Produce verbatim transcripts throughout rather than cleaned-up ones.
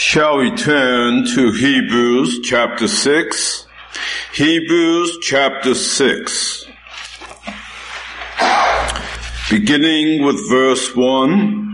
Shall we turn to Hebrews chapter six? Hebrews chapter six. Beginning with verse one.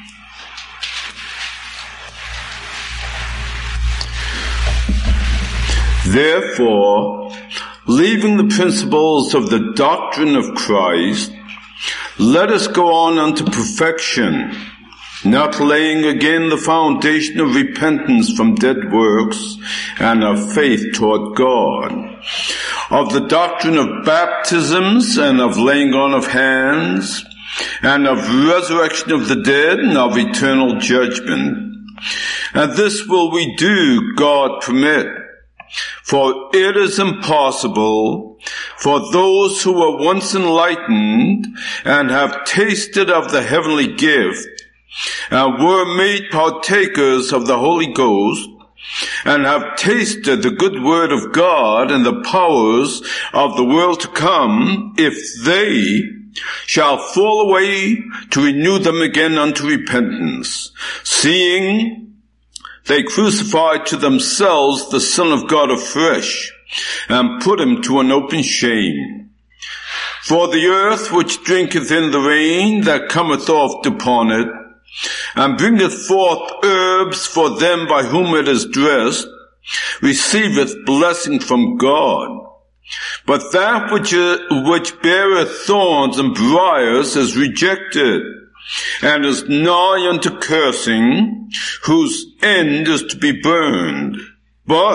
Therefore, leaving the principles of the doctrine of Christ, let us go on unto perfection, not laying again the foundation of repentance from dead works and of faith toward God, of the doctrine of baptisms and of laying on of hands, and of resurrection of the dead and of eternal judgment. And this will we do, God permit. For it is impossible for those who were once enlightened and have tasted of the heavenly gift and were made partakers of the Holy Ghost and have tasted the good word of God and the powers of the world to come, if they shall fall away, to renew them again unto repentance, seeing they crucified to themselves the Son of God afresh, and put him to an open shame. For the earth which drinketh in the rain that cometh oft upon it, and bringeth forth herbs for them by whom it is dressed, receiveth blessing from God. But that which, uh, which beareth thorns and briars is rejected, and is nigh unto cursing, whose end is to be burned. But,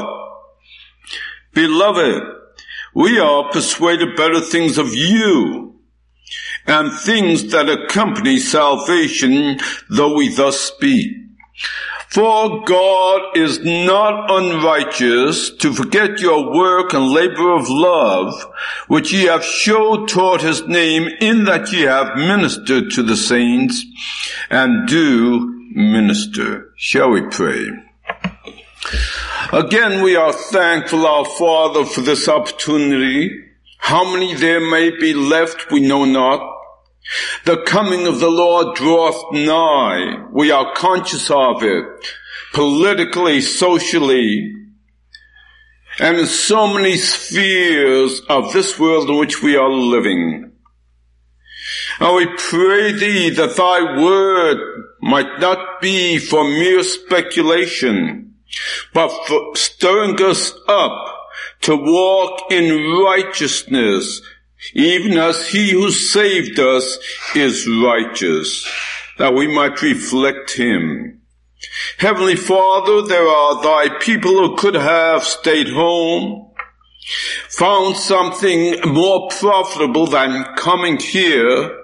beloved, we are persuaded better things of you, and things that accompany salvation, though we thus speak. For God is not unrighteous to forget your work and labor of love, which ye have showed toward his name, in that ye have ministered to the saints, and do minister. Shall we pray? Again, we are thankful, our Father, for this opportunity. How many there may be left, we know not. The coming of the Lord draweth nigh. We are conscious of it, politically, socially, and in so many spheres of this world in which we are living. And we pray thee that thy word might not be for mere speculation, but for stirring us up to walk in righteousness, even as he who saved us is righteous, that we might reflect him. Heavenly Father, there are thy people who could have stayed home, found something more profitable than coming here,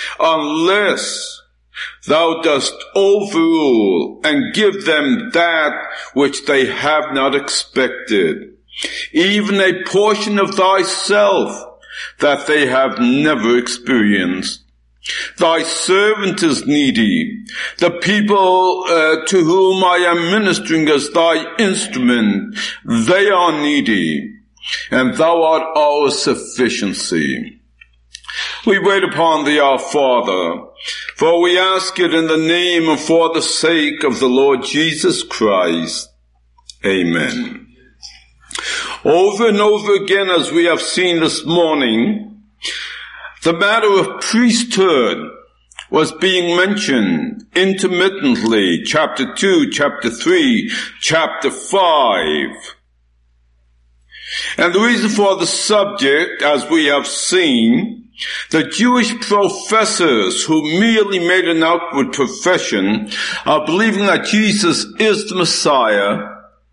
unless thou dost overrule and give them that which they have not expected, even a portion of thyself that they have never experienced. Thy servant is needy. The people uh, to whom I am ministering as thy instrument, they are needy, and thou art our sufficiency. We wait upon thee, our Father, for we ask it in the name and for the sake of the Lord Jesus Christ. Amen. Over and over again, as we have seen this morning, the matter of priesthood was being mentioned intermittently. Chapter two, chapter three, chapter five. And the reason for the subject, as we have seen, the Jewish professors who merely made an outward profession of believing that Jesus is the Messiah,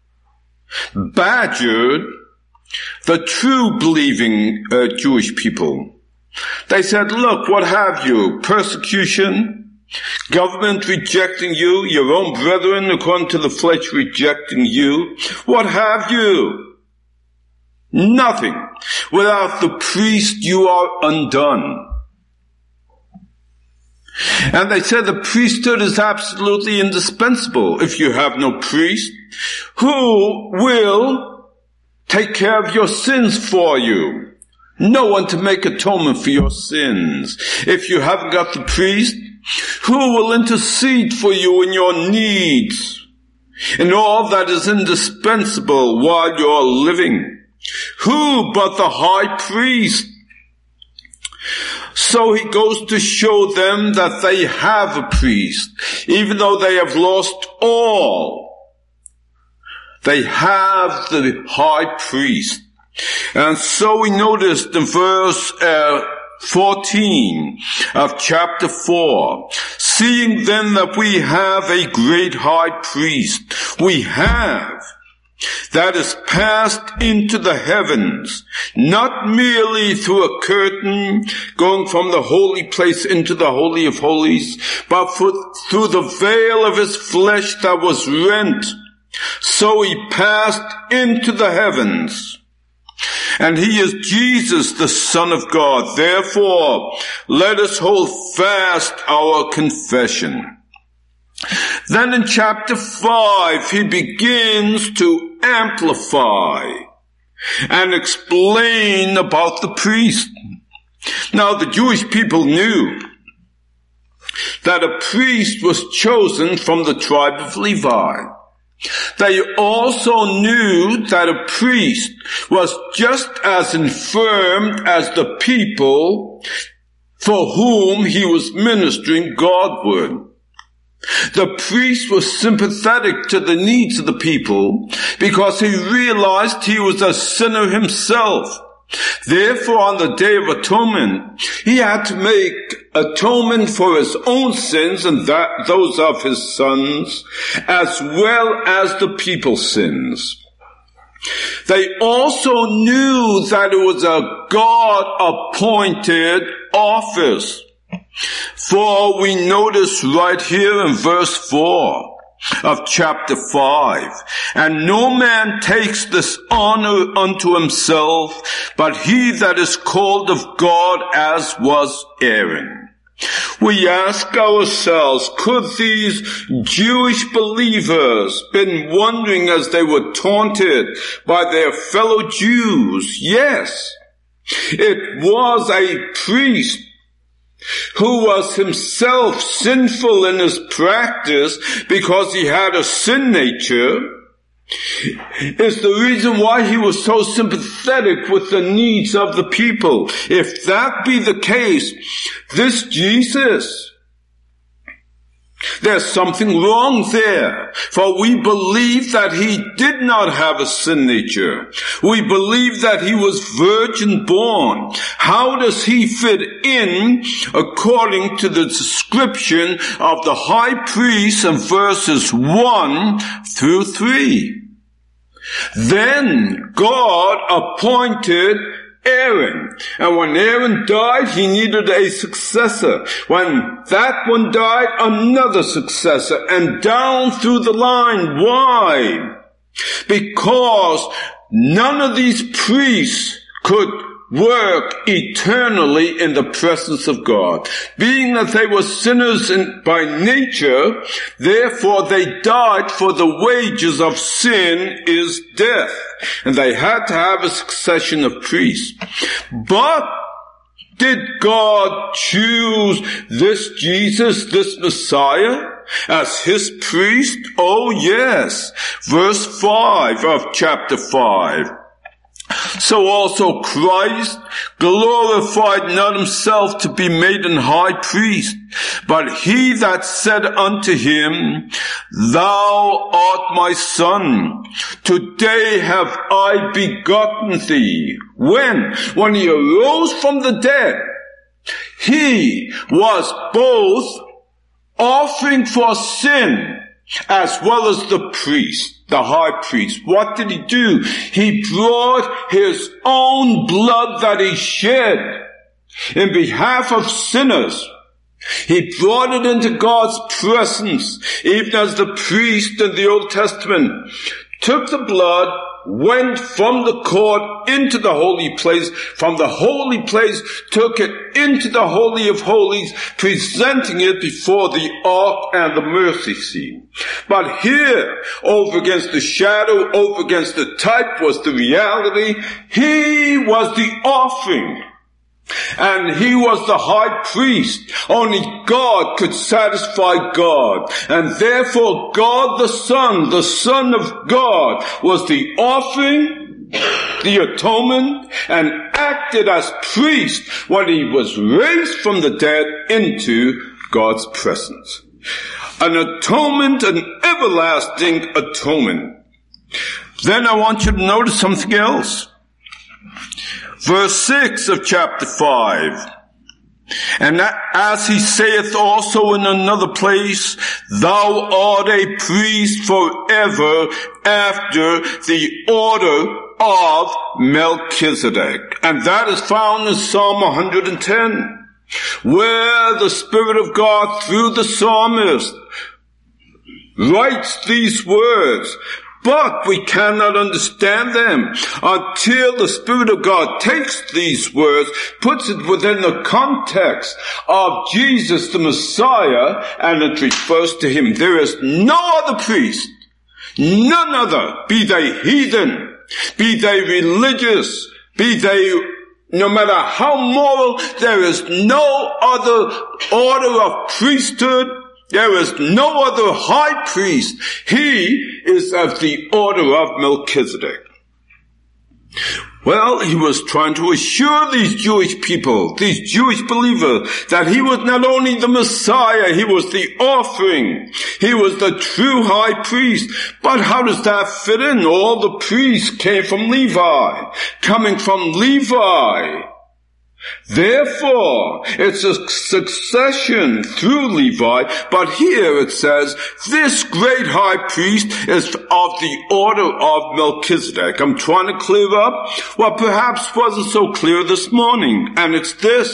badgered the true believing uh, Jewish people. They said, look, what have you? Persecution, government rejecting you, your own brethren according to the flesh rejecting you. What have you? Nothing. Without the priest you are undone. And they said the priesthood is absolutely indispensable. If you have no priest, who will take care of your sins for you? No one to make atonement for your sins. If you haven't got the priest, who will intercede for you in your needs? and all that is indispensable while you're living. Who but the high priest? So he goes to show them that they have a priest, even though they have lost all. They have the high priest. And so we noticed in verse uh, fourteen of chapter four, seeing then that we have a great high priest, we have, that is passed into the heavens, not merely through a curtain going from the holy place into the Holy of Holies, but for, through the veil of his flesh that was rent. So he passed into the heavens. And he is Jesus, the Son of God. Therefore, let us hold fast our confession. Then in chapter five, he begins to amplify and explain about the priest. Now, the Jewish people knew that a priest was chosen from the tribe of Levi. They also knew that a priest was just as infirm as the people for whom he was ministering Godward. The priest was sympathetic to the needs of the people because he realized he was a sinner himself. Therefore, on the Day of Atonement, he had to make atonement for his own sins and that those of his sons, as well as the people's sins. They also knew that it was a God-appointed office. For we notice right here in verse four of chapter five, and no man takes this honor unto himself, but he that is called of God, as was Aaron. We ask ourselves, could these Jewish believers been wondering as they were taunted by their fellow Jews? Yes, it was a priest who was himself sinful in his practice because he had a sin nature, is the reason why he was so sympathetic with the needs of the people. If that be the case, this Jesus, there's something wrong there, for we believe that he did not have a sin nature. We believe that he was virgin born. How does he fit in according to the description of the high priest in verses one through three? Then God appointed Aaron. And when Aaron died, he needed a successor. When that one died, another successor. And down through the line. Why? Because none of these priests could work eternally in the presence of God. Being that they were sinners in, by nature, therefore they died, for the wages of sin is death. And they had to have a succession of priests. But did God choose this Jesus, this Messiah, as his priest? Oh yes. Verse five of chapter five. So also Christ glorified not himself to be made an high priest, but he that said unto him, Thou art my son, today have I begotten thee. When? When he arose from the dead, he was both offering for sin as well as the priest. The high priest. What did he do? He brought his own blood that he shed in behalf of sinners. He brought it into God's presence, even as the priest in the Old Testament took the blood, went from the court into the holy place, from the holy place took it into the Holy of Holies, presenting it before the ark and the mercy seat. But here, over against the shadow, over against the type, was the reality. He was the offering. And he was the high priest. Only God could satisfy God. And therefore God the Son, the Son of God, was the offering, the atonement, and acted as priest when he was raised from the dead into God's presence. An atonement, an everlasting atonement. Then I want you to notice something else. Verse six of chapter five. And as he saith also in another place, thou art a priest forever after the order of Melchizedek. And that is found in Psalm one hundred ten, where the Spirit of God through the psalmist writes these words. But we cannot understand them until the Spirit of God takes these words, puts it within the context of Jesus the Messiah, and it refers to him. There is no other priest, none other, be they heathen, be they religious, be they no matter how moral, there is no other order of priesthood. There is no other high priest. He is of the order of Melchizedek. Well, he was trying to assure these Jewish people, these Jewish believers, that he was not only the Messiah, he was the offering. He was the true high priest. But how does that fit in? All the priests came from Levi, coming from Levi. Therefore, it's a succession through Levi, but here it says, this great high priest is of the order of Melchizedek. I'm trying to clear up what perhaps wasn't so clear this morning, and it's this.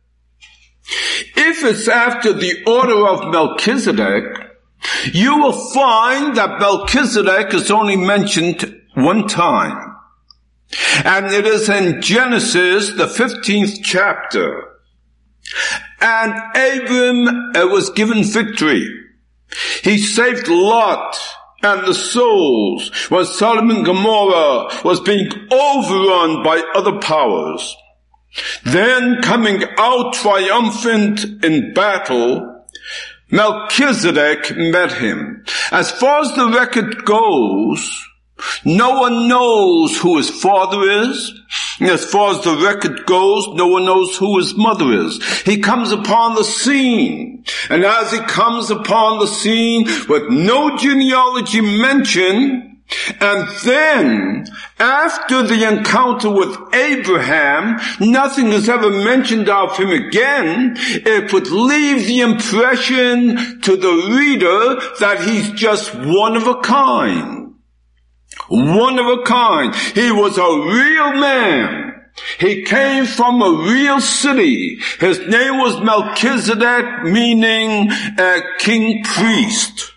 If it's after the order of Melchizedek, you will find that Melchizedek is only mentioned one time. And it is in Genesis, the fifteenth chapter. And Abram uh, was given victory. He saved Lot and the souls when Sodom and Gomorrah was being overrun by other powers. Then coming out triumphant in battle, Melchizedek met him. As far as the record goes, no one knows who his father is. As far as the record goes, no one knows who his mother is. He comes upon the scene. And as he comes upon the scene with no genealogy mentioned, and then after the encounter with Abraham, nothing is ever mentioned of him again, it would leave the impression to the reader that he's just one of a kind. One of a kind. He was a real man. He came from a real city. His name was Melchizedek, meaning a king priest.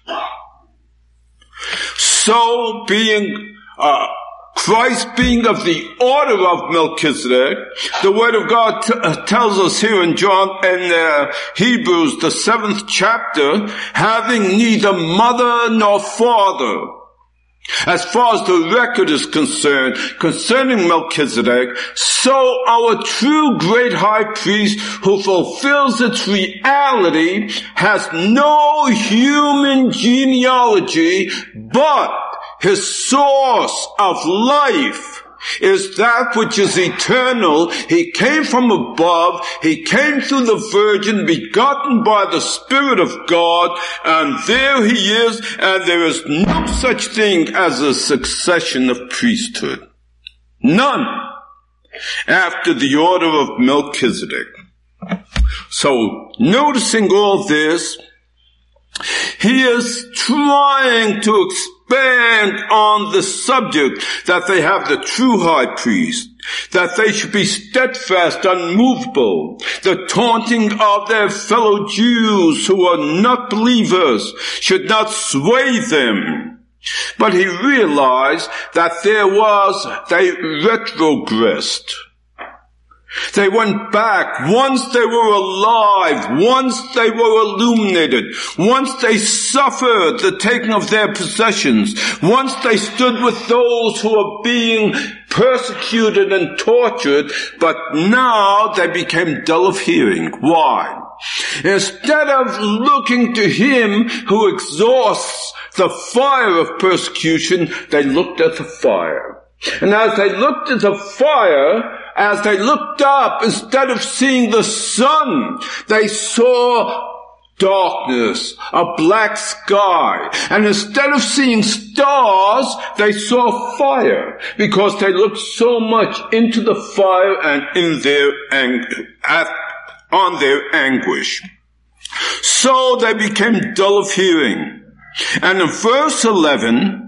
So being, uh, Christ being of the order of Melchizedek, the Word of God t- uh, tells us here in John, in uh, Hebrews, the seventh chapter, having neither mother nor father. As far as the record is concerned, concerning Melchizedek, so our true great high priest who fulfills its reality has no human genealogy, but his source of life is that which is eternal. He came from above. He came through the Virgin, begotten by the Spirit of God, and there he is, and there is no such thing as a succession of priesthood. None. After the order of Melchizedek. So, noticing all this, he is trying to expand on the subject that they have the true high priest, that they should be steadfast, unmovable, the taunting of their fellow Jews who are not believers should not sway them. But he realized that there was, they retrogressed. They went back. Once they were alive, once they were illuminated, once they suffered the taking of their possessions, once they stood with those who were being persecuted and tortured, but now they became dull of hearing. Why? Instead of looking to him who exhausts the fire of persecution, they looked at the fire. And as they looked at the fire, as they looked up, instead of seeing the sun, they saw darkness, a black sky. And instead of seeing stars, they saw fire, because they looked so much into the fire and in their ang- at, on their anguish. So they became dull of hearing. And in verse eleven,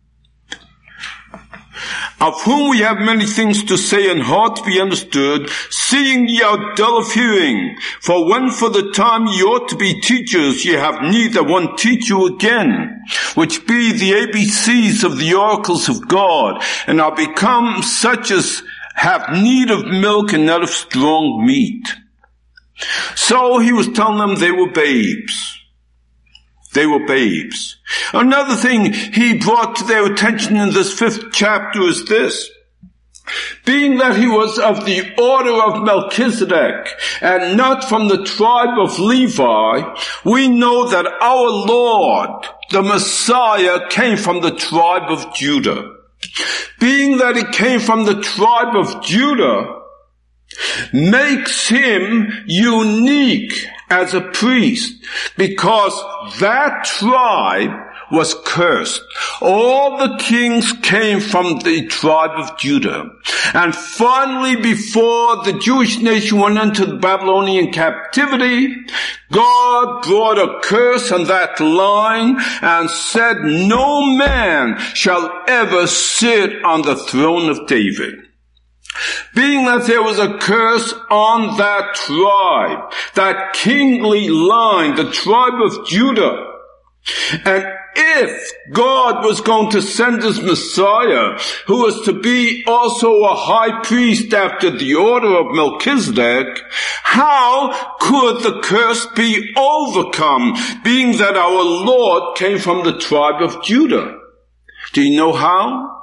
of whom we have many things to say and hard to be understood, seeing ye are dull of hearing. For when for the time ye ought to be teachers, ye have need that one teach you again, which be the A B Cs of the oracles of God, and are become such as have need of milk and not of strong meat. So he was telling them they were babes. They were babes. Another thing he brought to their attention in this fifth chapter is this. Being that he was of the order of Melchizedek and not from the tribe of Levi, we know that our Lord, the Messiah, came from the tribe of Judah. Being that he came from the tribe of Judah, makes him unique as a priest, because that tribe was cursed. All the kings came from the tribe of Judah. And finally, before the Jewish nation went into the Babylonian captivity, God brought a curse on that line and said, no man shall ever sit on the throne of David. Being that there was a curse on that tribe, that kingly line, the tribe of Judah, and if God was going to send his Messiah, who was to be also a high priest after the order of Melchizedek, how could the curse be overcome, being that our Lord came from the tribe of Judah? Do you know how?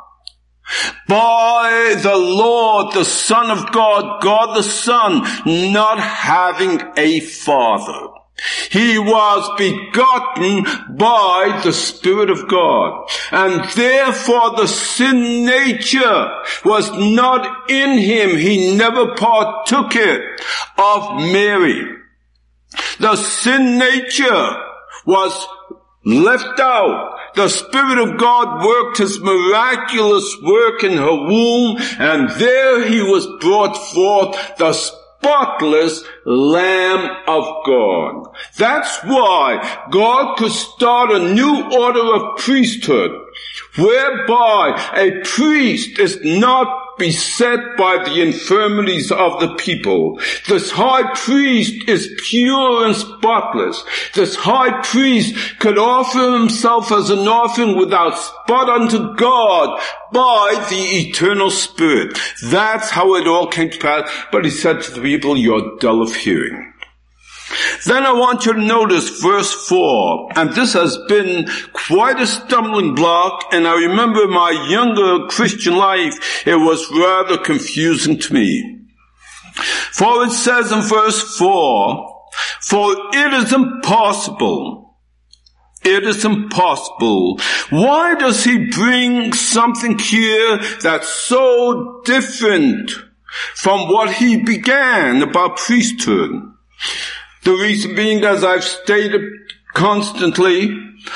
By the Lord, the Son of God, God the Son, not having a father. He was begotten by the Spirit of God, and therefore the sin nature was not in him. He never partook it of Mary. The sin nature was left out. The Spirit of God worked his miraculous work in her womb, and there he was brought forth, the spotless Lamb of God. That's why God could start a new order of priesthood, whereby a priest is not beset by the infirmities of the people. This high priest is pure and spotless. This high priest could offer himself as an offering without spot unto God by the eternal Spirit. That's how it all came to pass. But he said to the people, you're dull of hearing. Then I want you to notice verse four, and this has been quite a stumbling block, and I remember my younger Christian life, it was rather confusing to me. For it says in verse four, for it is impossible, it is impossible. Why does he bring something here that's so different from what he began about priesthood? The reason being, as I've stated constantly,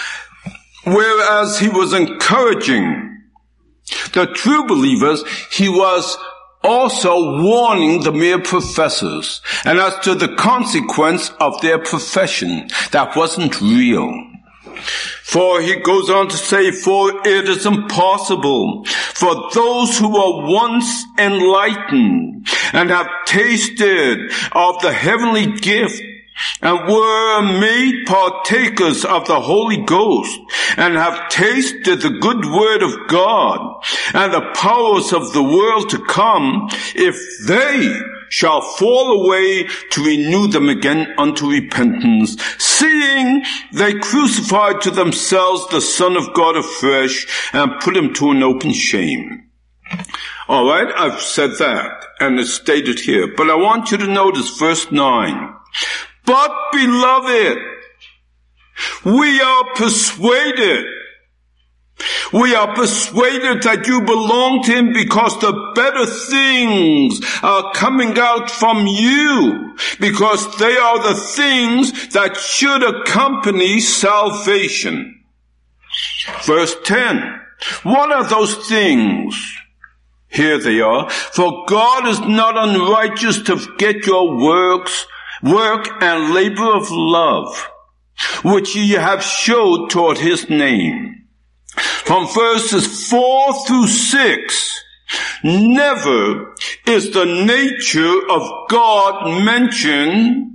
whereas he was encouraging the true believers, he was also warning the mere professors, and as to the consequence of their profession, that wasn't real. For he goes on to say, for it is impossible for those who are once enlightened and have tasted of the heavenly gift and were made partakers of the Holy Ghost, and have tasted the good word of God and the powers of the world to come, if they shall fall away, to renew them again unto repentance, seeing they crucified to themselves the Son of God afresh, and put him to an open shame. All right, I've said that, and it's stated here. But I want you to notice verse nine. But, beloved, we are persuaded. We are persuaded that you belong to him because the better things are coming out from you, because they are the things that should accompany salvation. Verse ten. What are those things? Here they are. For God is not unrighteous to forget your works, work and labor of love, which ye have showed toward his name. From verses four through six, never is the nature of God mentioned.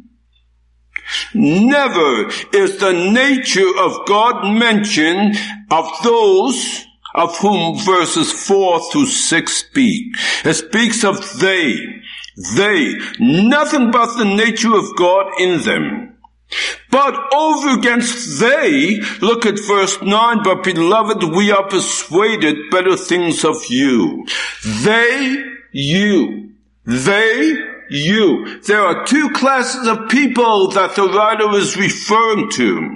Never is the nature of God mentioned of those of whom verses four through six speak. It speaks of they. They. Nothing but the nature of God in them. But over against they, look at verse nine, but beloved, we are persuaded better things of you. They, you. They, you. There are two classes of people that the writer is referring to.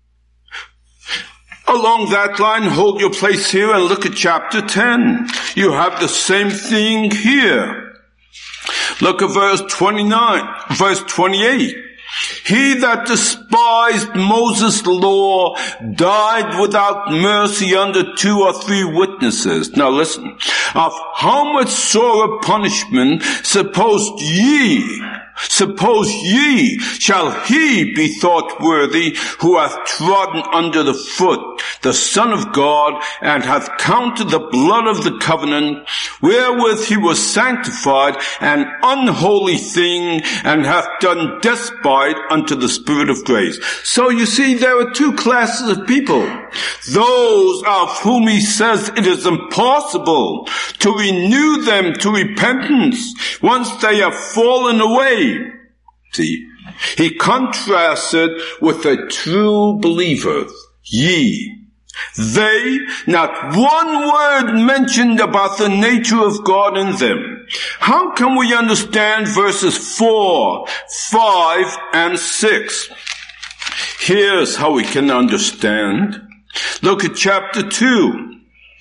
Along that line, hold your place here and look at chapter ten. You have the same thing here. Look at verse twenty-nine, verse twenty-eight. He that despised Moses' law died without mercy under two or three witnesses. Now listen. Of how much sorer punishment supposed ye, suppose ye, shall he be thought worthy who hath trodden under the foot the Son of God, and hath counted the blood of the covenant, wherewith he was sanctified, an unholy thing, and hath done despite unto the Spirit of grace. So you see, there are two classes of people. Those of whom he says it is impossible to renew them to repentance once they have fallen away. See, he contrasts it with the true believers, ye. They, not one word mentioned about the nature of God in them. How can we understand verses four, five, and six? Here's how we can understand. Look at chapter two.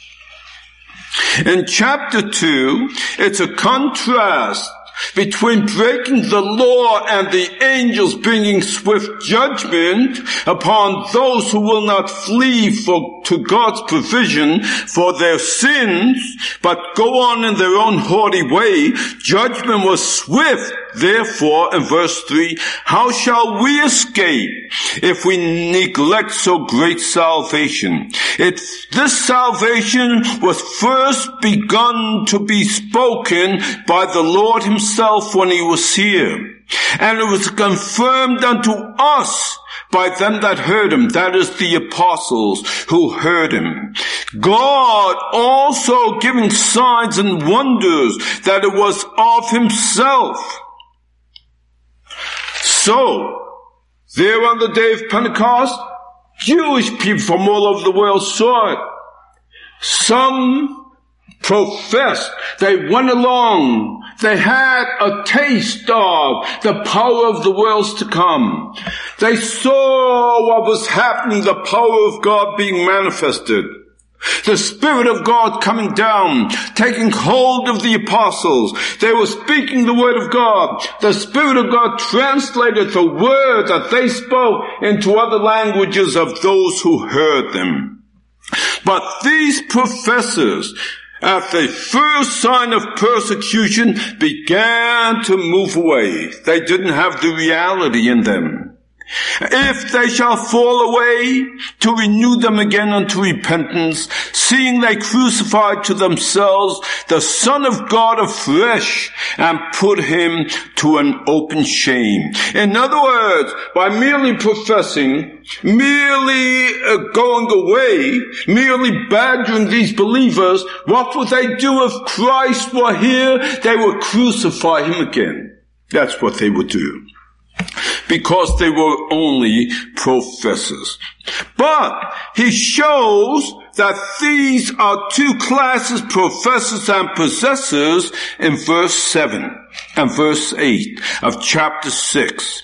In chapter two, it's a contrast between breaking the law and the angels bringing swift judgment upon those who will not flee for, to God's provision for their sins, but go on in their own haughty way. Judgment was swift. Therefore, in verse three, how shall we escape if we neglect so great salvation? It, this salvation was first begun to be spoken by the Lord himself when he was here. And it was confirmed unto us by them that heard him, that is the apostles who heard him. God also giving signs and wonders that it was of himself. So, there on the day of Pentecost, Jewish people from all over the world saw it. Some professed, they went along, they had a taste of the power of the worlds to come. They saw what was happening, the power of God being manifested. The Spirit of God coming down, taking hold of the apostles. They were speaking the word of God. The Spirit of God translated the word that they spoke into other languages of those who heard them. But these professors, at the first sign of persecution, began to move away. They didn't have the reality in them. If they shall fall away, to renew them again unto repentance, seeing they crucified to themselves the Son of God afresh, and put him to an open shame. In other words, by merely professing, merely uh, going away, merely badgering these believers, what would they do if Christ were here? They would crucify him again. That's what they would do. Because they were only professors. But he shows that these are two classes, professors and possessors, in verse seven and verse eight of chapter six.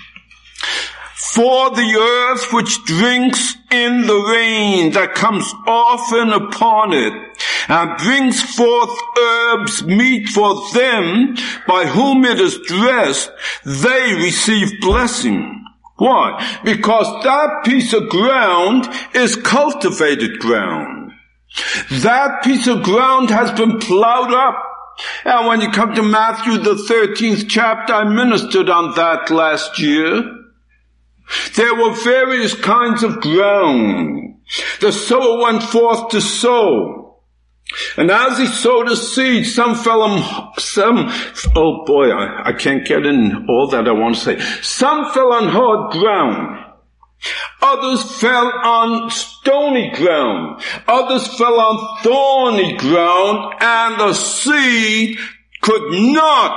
For the earth which drinks in the rain that comes often upon it, and brings forth herbs meet for them by whom it is dressed, they receive blessing. Why? Because that piece of ground is cultivated ground. That piece of ground has been plowed up. And when you come to Matthew, the thirteenth chapter, I ministered on that last year. There were various kinds of ground. The sower went forth to sow. And as he sowed a seed, some fell on, some, oh boy, I, I can't get in all that I want to say. Some fell on hard ground. Others fell on stony ground. Others fell on thorny ground, and the seed could not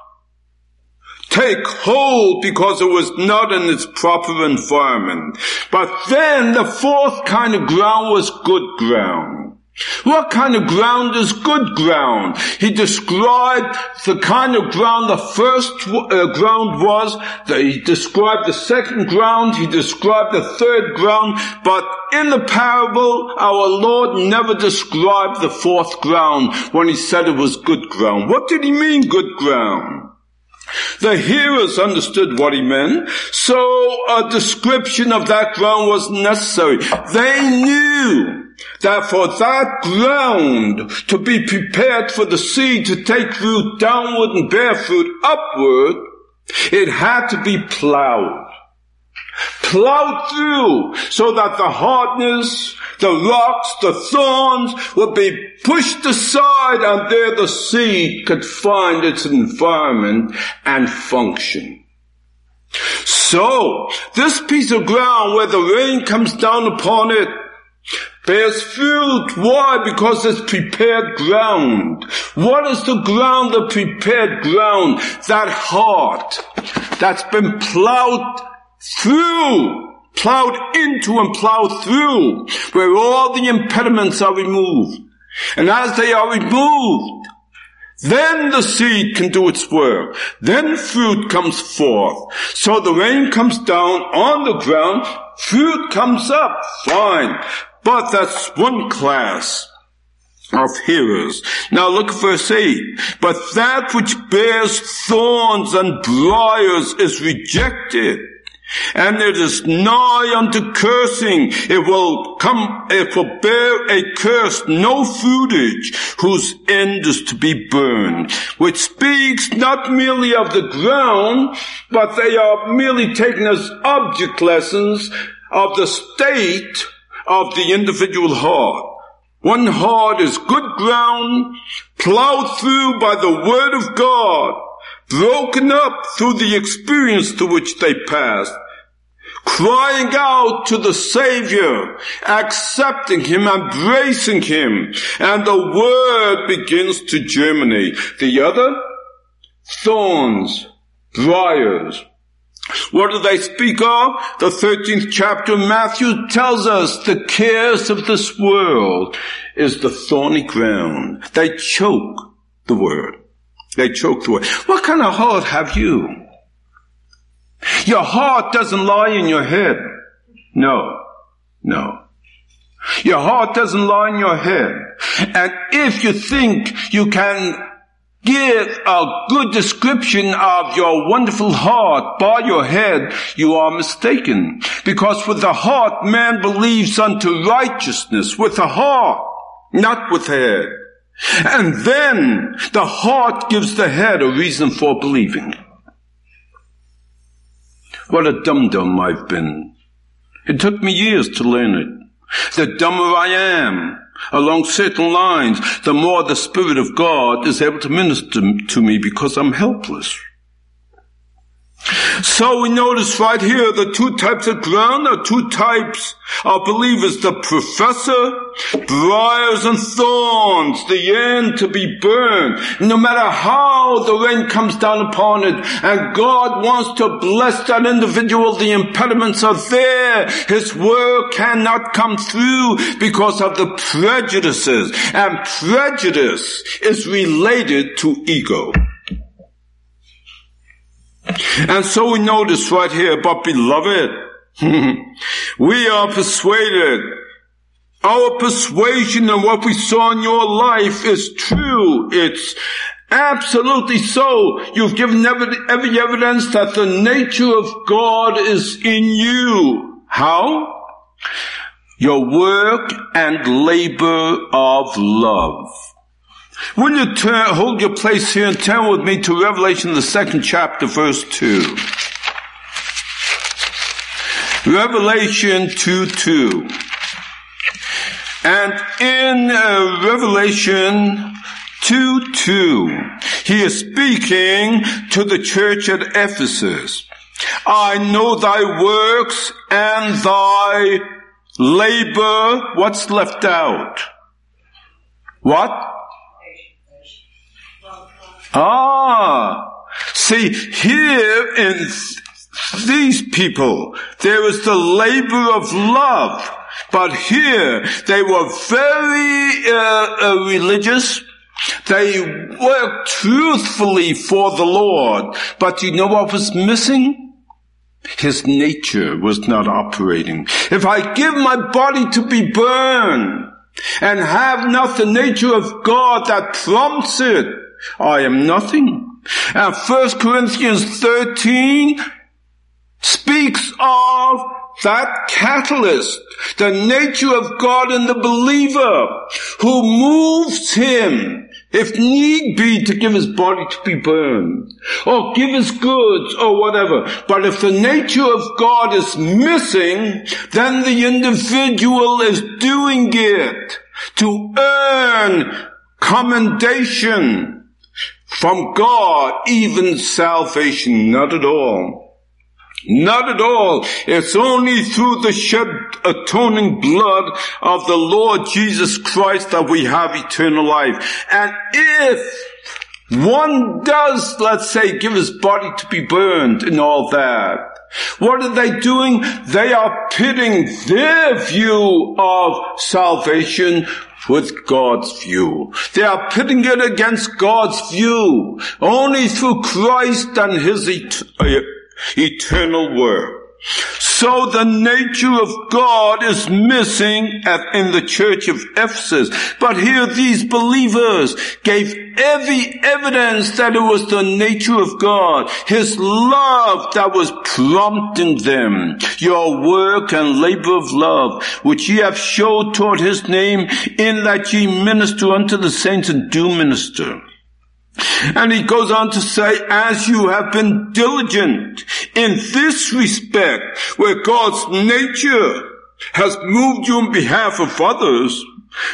take hold because it was not in its proper environment. But then the fourth kind of ground was good ground. What kind of ground is good ground? He described the kind of ground the first uh, ground was. The, he described the second ground. He described the third ground. But in the parable, our Lord never described the fourth ground when he said it was good ground. What did he mean, good ground? The hearers understood what he meant, so a description of that ground was necessary. They knew that for that ground to be prepared for the seed to take root downward and bear fruit upward, it had to be plowed. Plowed through so that the hardness, the rocks, the thorns would be pushed aside, and there the seed could find its environment and function. So, this piece of ground where the rain comes down upon it bears fruit. Why? Because it's prepared ground. What is the ground, the prepared ground? That heart that's been plowed through, plowed into and plowed through, where all the impediments are removed. And as they are removed, then the seed can do its work. Then fruit comes forth. So the rain comes down on the ground, fruit comes up, fine. But that's one class of hearers. Now look at verse eight. But that which bears thorns and briars is rejected, and it is nigh unto cursing. It will come, it will bear a curse, no fruitage, whose end is to be burned. Which speaks not merely of the ground, but they are merely taken as object lessons of the state of the individual heart. One heart is good ground, plowed through by the word of God, broken up through the experience to which they passed, crying out to the Savior, accepting him, embracing him, and the word begins to germinate. The other, thorns, briars. What do they speak of? The thirteenth chapter of Matthew tells us the cares of this world is the thorny ground. They choke the word. They choke the word. What kind of heart have you? Your heart doesn't lie in your head. No, no. Your heart doesn't lie in your head. And if you think you can give a good description of your wonderful heart by your head, you are mistaken. Because with the heart man believes unto righteousness, with the heart, not with the head. And then the heart gives the head a reason for believing. What a dum-dum I've been. It took me years to learn it. The dumber I am along certain lines, the more the Spirit of God is able to minister to me because I'm helpless. So we notice right here the two types of ground are two types of believers. The professor, briars and thorns, the end to be burned. No matter how the rain comes down upon it, and God wants to bless that individual, the impediments are there. His word cannot come through because of the prejudices. And prejudice is related to ego. And so we notice right here, but beloved, we are persuaded. Our persuasion and what we saw in your life is true. It's absolutely so. You've given every, every evidence that the nature of God is in you. How? Your work and labor of love. Will you turn, hold your place here and turn with me to Revelation, the second chapter, verse two. Revelation two two. And in uh, Revelation two two, he is speaking to the church at Ephesus. I know thy works and thy labor. What's left out? What? Ah, see, here in th- these people, there is the labor of love. But here, they were very uh, uh, religious. They worked truthfully for the Lord. But you know what was missing? His nature was not operating. If I give my body to be burned and have not the nature of God that prompts it, I am nothing. And First Corinthians thirteen speaks of that catalyst, the nature of God in the believer, who moves him, if need be, to give his body to be burned, or give his goods, or whatever. But if the nature of God is missing, then the individual is doing it to earn commendation from God, even salvation. Not at all. Not at all. It's only through the shed atoning blood of the Lord Jesus Christ that we have eternal life. And if one does, let's say, give his body to be burned and all that, what are they doing? They are pitting their view of salvation with God's view. They are pitting it against God's view. Only through Christ and his et- eternal work. So the nature of God is missing at, in the church of Ephesus. But here these believers gave every evidence that it was the nature of God, his love that was prompting them. Your work and labor of love, which ye have showed toward his name, in that ye minister unto the saints and do minister. And he goes on to say, as you have been diligent in this respect, where God's nature has moved you on behalf of others,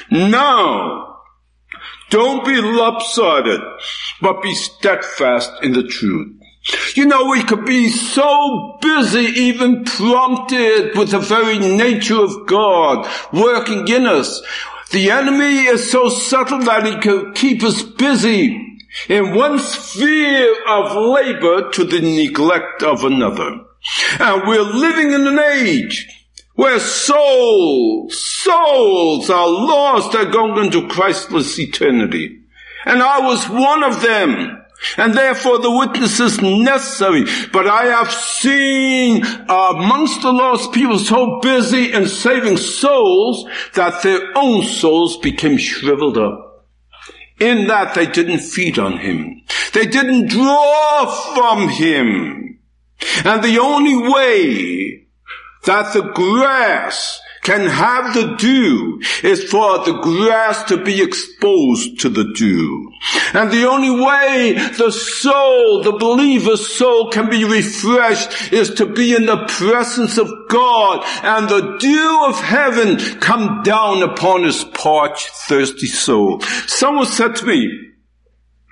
now don't be lopsided, but be steadfast in the truth. You know, we could be so busy, even prompted with the very nature of God working in us. The enemy is so subtle that he can keep us busy in one sphere of labor to the neglect of another. And we're living in an age where souls, souls are lost, are going into Christless eternity. And I was one of them. And therefore the witness is necessary. But I have seen uh, amongst the lost people so busy in saving souls that their own souls became shriveled up. In that they didn't feed on him. They didn't draw from him. And the only way that the grass can have the dew is for the grass to be exposed to the dew. And the only way the soul, the believer's soul, can be refreshed is to be in the presence of God and the dew of heaven come down upon his parched, thirsty soul. Someone said to me,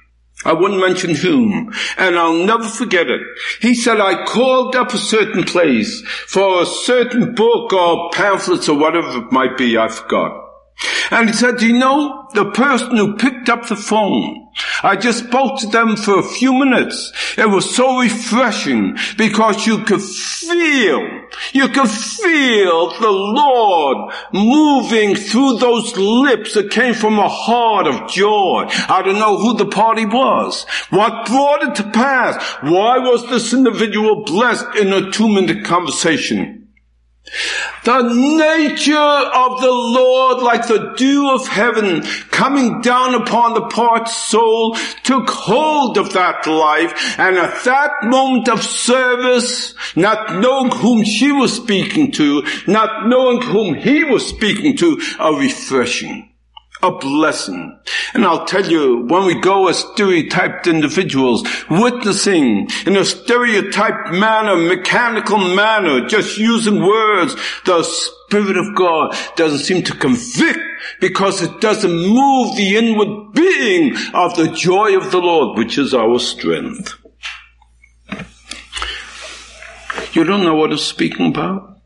I wouldn't mention whom, and I'll never forget it. He said, I called up a certain place for a certain book or pamphlets or whatever it might be, I forgot. And he said, you know, the person who picked up the phone, I just spoke to them for a few minutes. It was so refreshing because you could feel, you could feel the Lord moving through those lips that came from a heart of joy. I don't know who the party was. What brought it to pass? Why was this individual blessed in a two-minute conversation? The nature of the Lord, like the dew of heaven, coming down upon the parched soul, took hold of that life, and at that moment of service, not knowing whom she was speaking to, not knowing whom he was speaking to, a refreshing, a blessing. And I'll tell you, when we go as stereotyped individuals, witnessing in a stereotyped manner, mechanical manner, just using words, the Spirit of God doesn't seem to convict because it doesn't move the inward being of the joy of the Lord, which is our strength. You don't know what I'm speaking about?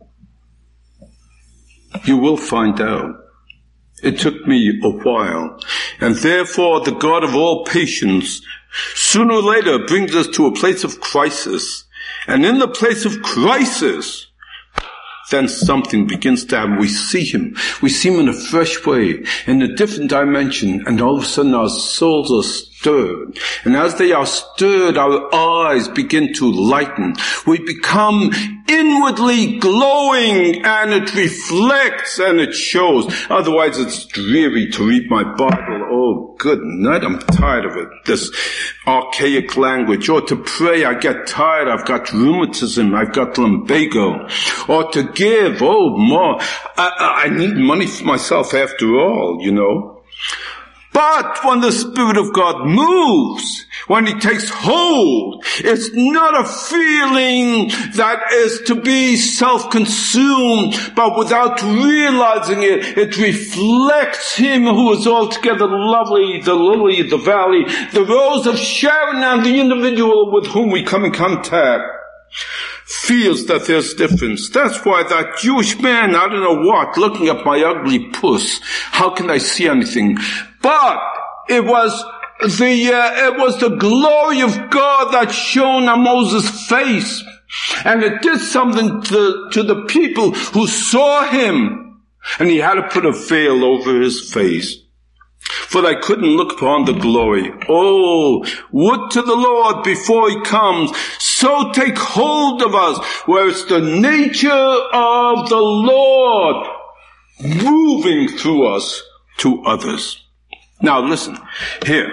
You will find out. It took me a while, and therefore the God of all patience sooner or later brings us to a place of crisis, and in the place of crisis, then something begins to happen. We see him. We see him in a fresh way, in a different dimension, and all of a sudden our souls are stirred. And as they are stirred, our eyes begin to lighten. We become inwardly glowing, and it reflects and it shows. Otherwise it's dreary to read my Bible. Oh, good night, I'm tired of it. This archaic language. Or to pray, I get tired. I've got rheumatism. I've got lumbago. Or to give, oh, more. I, I need money for myself after all, you know. But when the Spirit of God moves, when he takes hold, it's not a feeling that is to be self-consumed, but without realizing it, it reflects him who is altogether lovely, the lily of the valley, the rose of Sharon, and the individual with whom we come in contact feels that there's difference. That's why that Jewish man, I don't know what, looking at my ugly puss, how can I see anything? But it was the uh, it was the glory of God that shone on Moses' face, and it did something to to the people who saw him, and he had to put a veil over his face, for they couldn't look upon the glory. Oh, would to the Lord before he comes so take hold of us, where it's the nature of the Lord moving through us to others. Now listen, here.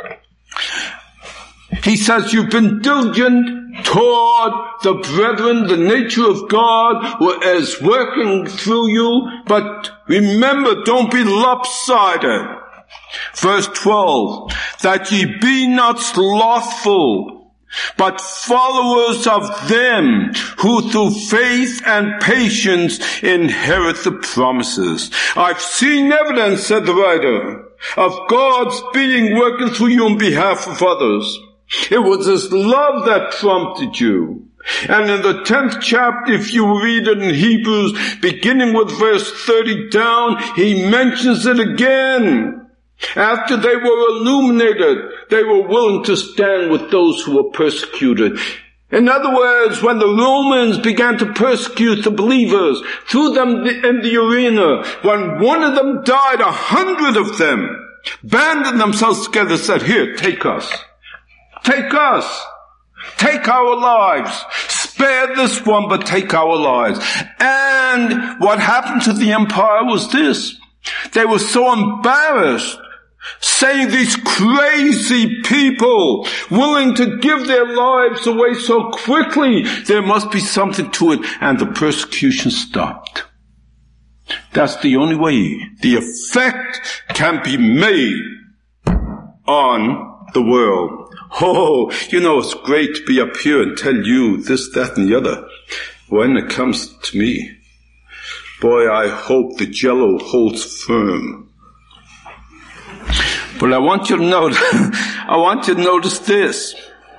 He says, you've been diligent toward the brethren, the nature of God is working through you, but remember, don't be lopsided. Verse twelve, that ye be not slothful, but followers of them who through faith and patience inherit the promises. I've seen evidence, said the writer, of God's being working through you on behalf of others. It was his love that prompted you. And in the tenth chapter, if you read it in Hebrews, beginning with verse thirty down, he mentions it again. After they were illuminated, they were willing to stand with those who were persecuted. In other words, when the Romans began to persecute the believers, threw them in the arena, when one of them died, a hundred of them banded themselves together and said, here, take us. Take us. Take our lives. Spare this one, but take our lives. And what happened to the empire was this. They were so embarrassed, saying these crazy people willing to give their lives away so quickly, there must be something to it, and the persecution stopped. That's the only way the effect can be made on the world. Oh, you know, it's great to be up here and tell you this, that, and the other. When it comes to me, boy, I hope the jello holds firm. But I want you to know that I want you to notice this.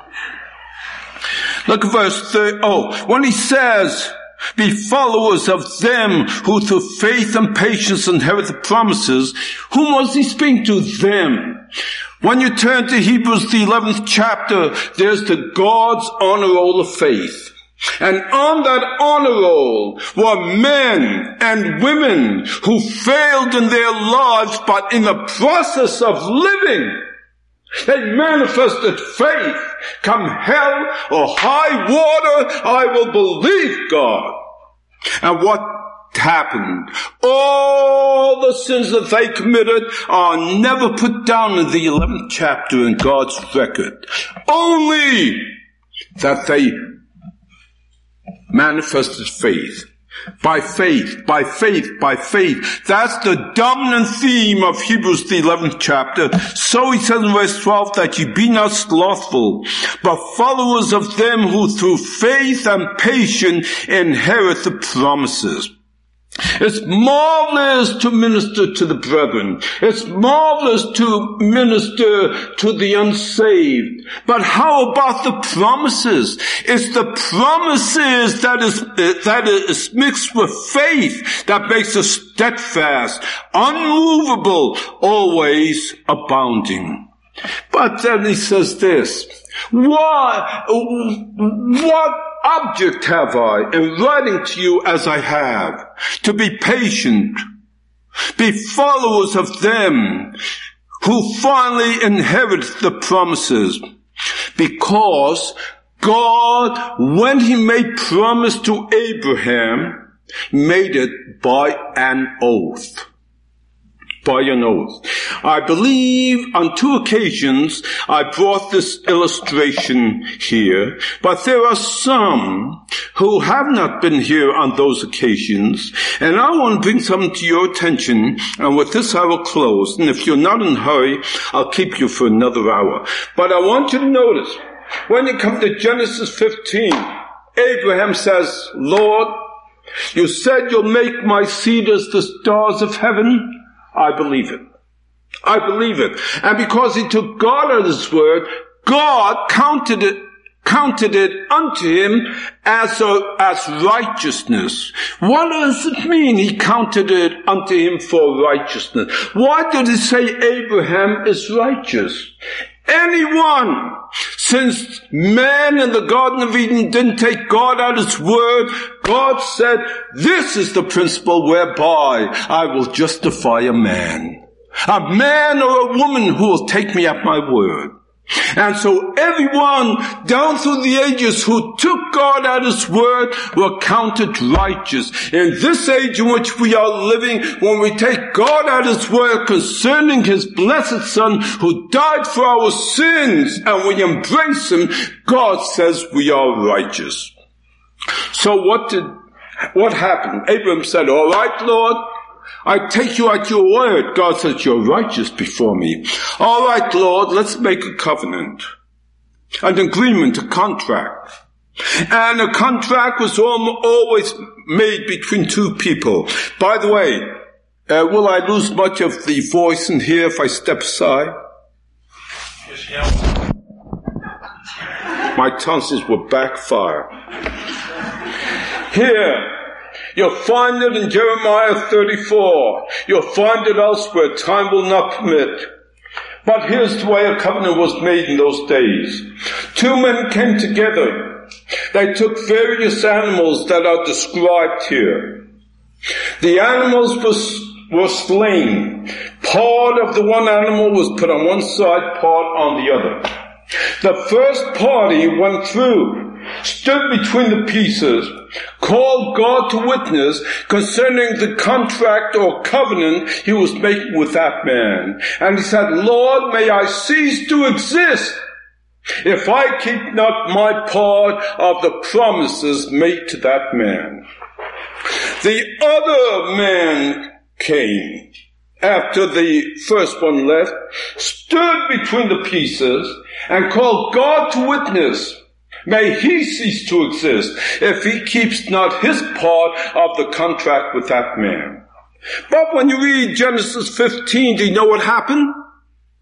Look at verse thirty. Oh, when he says, be followers of them who through faith and patience inherit the promises, whom was he speaking to? Them. When you turn to Hebrews, the eleventh chapter, there's the God's honor roll of faith. And on that honor roll were men and women who failed in their lives, but in the process of living, they manifested faith. Come hell or high water, I will believe God. And what happened? All the sins that they committed are never put down in the eleventh chapter in God's record. Only that they manifested faith. By faith, by faith, by faith. That's the dominant theme of Hebrews, the eleventh chapter. So he says in verse twelve that ye be not slothful, but followers of them who through faith and patience inherit the promises. It's marvelous to minister to the brethren. It's marvelous to minister to the unsaved. But how about the promises? It's the promises that is, that is mixed with faith that makes us steadfast, unmovable, always abounding. But then he says this, what, what object have I in writing to you as I have? To be patient, be followers of them who finally inherit the promises. Because God, when he made promise to Abraham, made it by an oath. By an oath. I believe on two occasions I brought this illustration here, but there are some who have not been here on those occasions, and I want to bring something to your attention, and with this I will close, and if you're not in a hurry, I'll keep you for another hour. But I want you to notice, when you come to Genesis fifteen, Abraham says, Lord, you said you'll make my seed as the stars of heaven. I believe it. I believe it. And because he took God at his word, God counted it, counted it unto him as a, as righteousness. What does it mean he counted it unto him for righteousness? Why did he say Abraham is righteous? Anyone, since man in the Garden of Eden didn't take God at his word, God said, this is the principle whereby I will justify a man. A man or a woman who will take me at my word. And so everyone down through the ages who took God at his word were counted righteous. In this age in which we are living, when we take God at his word concerning his blessed Son who died for our sins and we embrace him, God says we are righteous. So what did, what happened? Abraham said, all right, Lord, I take you at your word. God says, you're righteous before me. All right, Lord, let's make a covenant, an agreement, a contract. And a contract was always made between two people. By the way, uh, will I lose much of the voice in here if I step aside? My tonsils will backfire. Here, you'll find it in Jeremiah thirty-four. You'll find it elsewhere. Time will not permit. But here's the way a covenant was made in those days. Two men came together. They took various animals that are described here. The animals were, were slain. Part of the one animal was put on one side, part on the other. The first party went through, stood between the pieces, called God to witness concerning the contract or covenant he was making with that man. And he said, Lord, may I cease to exist if I keep not my part of the promises made to that man. The other man came after the first one left, stood between the pieces, and called God to witness. May he cease to exist if he keeps not his part of the contract with that man. But when you read Genesis fifteen, do you know what happened?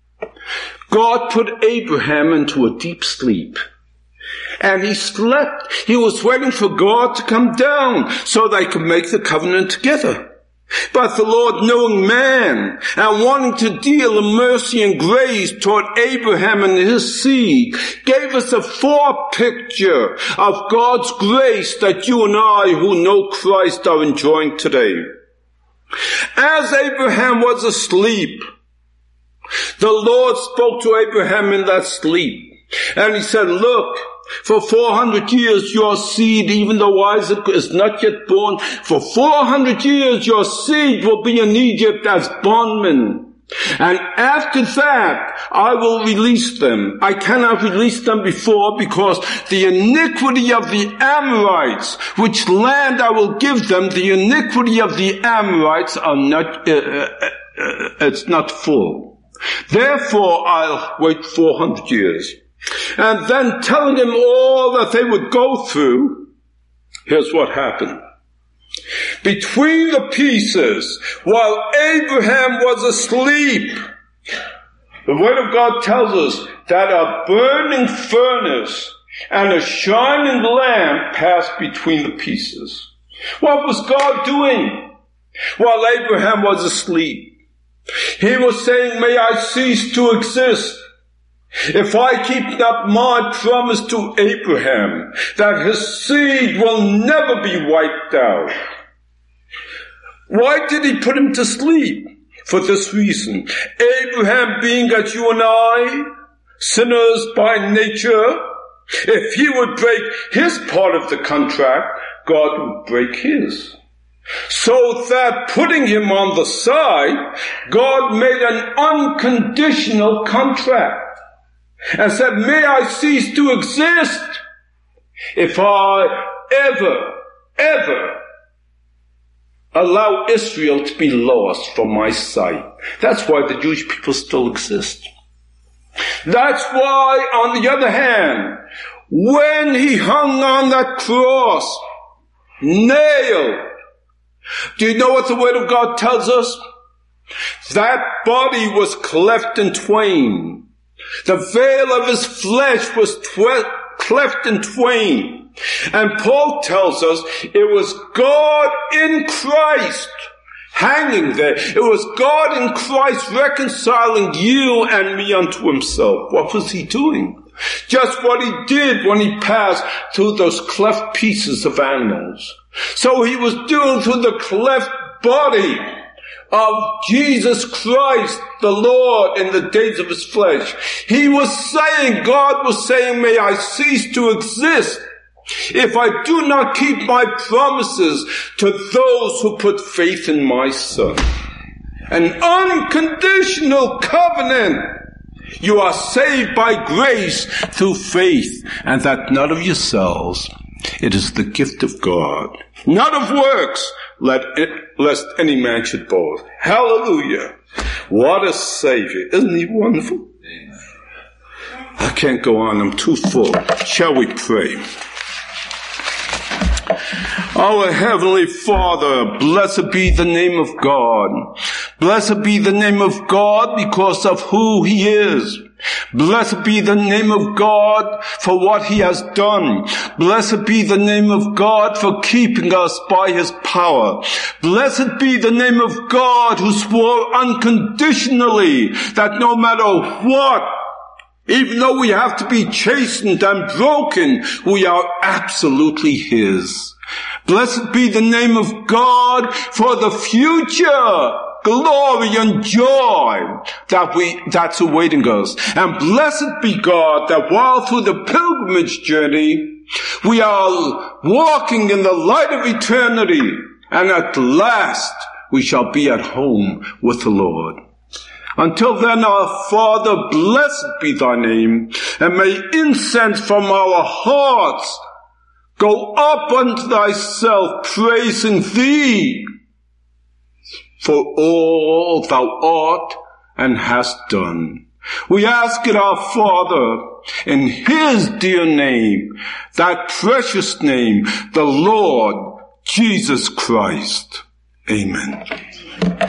God put Abraham into a deep sleep. And he slept. He was waiting for God to come down so they could make the covenant together. But the Lord, knowing man and wanting to deal in mercy and grace toward Abraham and his seed, gave us a forepicture of God's grace that you and I who know Christ are enjoying today. As Abraham was asleep, the Lord spoke to Abraham in that sleep. And he said, look, for four hundred years your seed, even though Isaac is not yet born, for four hundred years your seed will be in Egypt as bondmen. And after that, I will release them. I cannot release them before because the iniquity of the Amorites, which land I will give them, the iniquity of the Amorites are not, uh, uh, uh, it's not full. Therefore, I'll wait four hundred years. And then telling him all that they would go through, here's what happened. Between the pieces, while Abraham was asleep, the Word of God tells us that a burning furnace and a shining lamp passed between the pieces. What was God doing while Abraham was asleep? He was saying, may I cease to exist if I keep up my promise to Abraham that his seed will never be wiped out. Why did he put him to sleep? For this reason. Abraham being as you and I, sinners by nature, if he would break his part of the contract, God would break his. So that putting him on the side, God made an unconditional contract. And said, may I cease to exist if I ever, ever allow Israel to be lost from my sight. That's why the Jewish people still exist. That's why, on the other hand, when he hung on that cross, nailed, do you know what the Word of God tells us? That body was cleft in twain. The veil of his flesh was twe- cleft in twain. And Paul tells us it was God in Christ hanging there. It was God in Christ reconciling you and me unto himself. What was he doing? Just what he did when he passed through those cleft pieces of animals. So he was doing through the cleft body of Jesus Christ, the Lord, in the days of his flesh. He was saying, God was saying, may I cease to exist if I do not keep my promises to those who put faith in my Son. An unconditional covenant. You are saved by grace through faith, and that not of yourselves. It is the gift of God, not of works, let it, lest any man should boast. Hallelujah. What a Savior. Isn't he wonderful? I can't go on. I'm too full. Shall we pray? Our Heavenly Father, blessed be the name of God. Blessed be the name of God because of who He is. Blessed be the name of God for what He has done. Blessed be the name of God for keeping us by His power. Blessed be the name of God who swore unconditionally that no matter what, even though we have to be chastened and broken, we are absolutely His. Blessed be the name of God for the future glory and joy that we, that's awaiting us. And blessed be God that while through the pilgrimage journey, we are walking in the light of eternity, and at last we shall be at home with the Lord. Until then, our Father, blessed be thy name, and may incense from our hearts go up unto thyself, praising thee for all thou art and hast done. We ask it, our Father, in His dear name, that precious name, the Lord Jesus Christ. Amen.